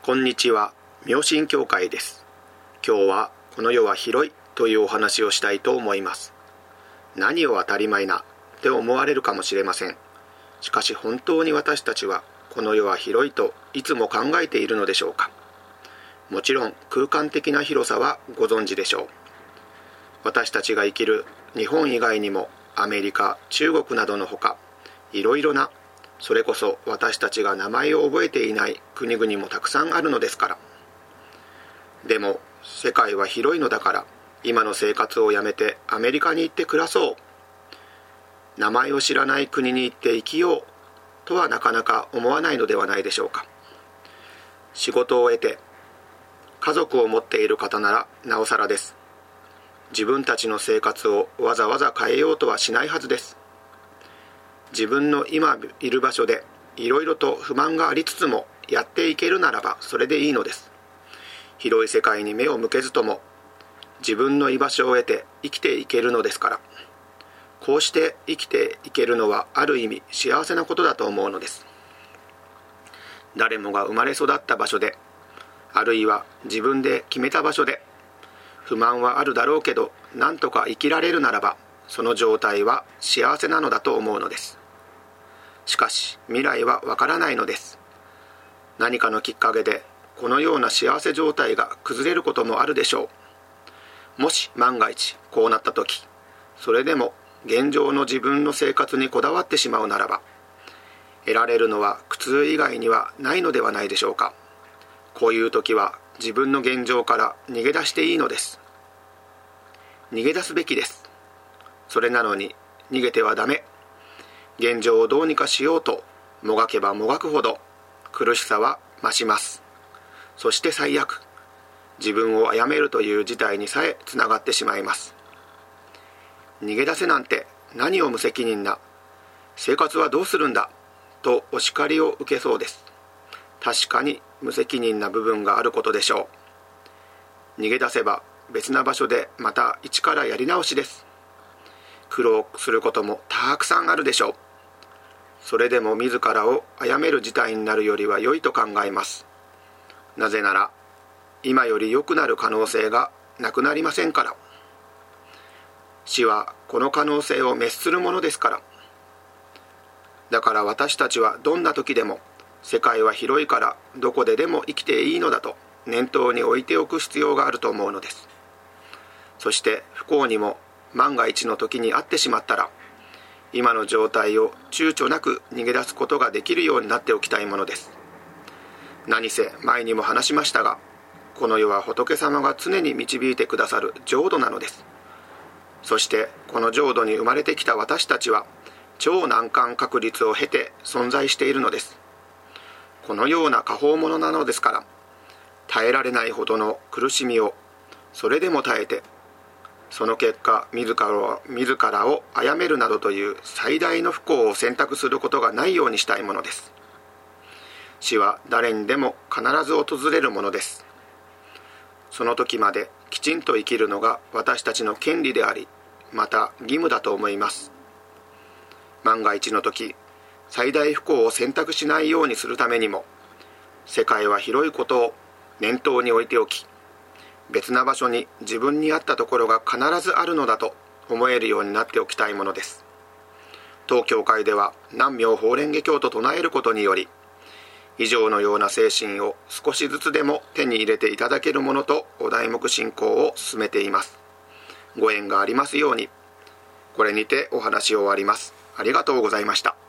こんにちは、妙心協会です。今日はこの世は広いというお話をしたいと思います。何を当たり前なって思われるかもしれません。しかし本当に私たちはこの世は広いといつも考えているのでしょうか。もちろん空間的な広さはご存知でしょう。私たちが生きる日本以外にもアメリカ、中国などのほか、いろいろなそれこそ私たちが名前を覚えていない国々もたくさんあるのですから。でも世界は広いのだから今の生活をやめてアメリカに行って暮らそう、名前を知らない国に行って生きようとはなかなか思わないのではないでしょうか。仕事を得て家族を持っている方ならなおさらです。自分たちの生活をわざわざ変えようとはしないはずです。自分の今いる場所でいろいろと不満がありつつもやっていけるならばそれでいいのです。広い世界に目を向けずとも自分の居場所を得て生きていけるのですから。こうして生きていけるのはある意味幸せなことだと思うのです。誰もが生まれ育った場所で、あるいは自分で決めた場所で、不満はあるだろうけどなんとか生きられるならばその状態は幸せなのだと思うのです。しかし未来はわからないのです。何かのきっかけでこのような幸せ状態が崩れることもあるでしょう。もし万が一こうなった時、それでも現状の自分の生活にこだわってしまうならば、得られるのは苦痛以外にはないのではないでしょうか。こういう時は自分の現状から逃げ出していいのです。逃げ出すべきです。それなのに逃げてはダメ。現状をどうにかしようともがけばもがくほど苦しさは増します。そして最悪、自分を殺めるという事態にさえつながってしまいます。逃げ出せなんて何を無責任な、生活はどうするんだとお叱りを受けそうです。確かに無責任な部分があることでしょう。逃げ出せば別な場所でまた一からやり直しです。苦労することもたくさんあるでしょう。それでも自らを殺める事態になるよりは良いと考えます。なぜなら今より良くなる可能性がなくなりませんから。死はこの可能性を滅するものですから。だから私たちはどんな時でも世界は広いからどこででも生きていいのだと念頭に置いておく必要があると思うのです。そして不幸にも万が一の時に会ってしまったら、今の状態を躊躇なく逃げ出すことができるようになっておきたいものです。何せ前にも話しましたが、この世は仏様が常に導いてくださる浄土なのです。そしてこの浄土に生まれてきた私たちは超難関確率を経て存在しているのです。このような果報者なのですから、耐えられないほどの苦しみをそれでも耐えて、その結果自らを殺めるなどという最大の不幸を選択することがないようにしたいものです。死は誰にでも必ず訪れるものです。その時まできちんと生きるのが私たちの権利であり、また義務だと思います。万が一の時、最大不幸を選択しないようにするためにも、世界は広いことを念頭に置いておき、別な場所に自分に合ったところが必ずあるのだと思えるようになっておきたいものです。当教会では南無妙法蓮華経と唱えることにより、以上のような精神を少しずつでも手に入れていただけるものとお題目進行を進めています。ご縁がありますように。これにてお話を終わります。ありがとうございました。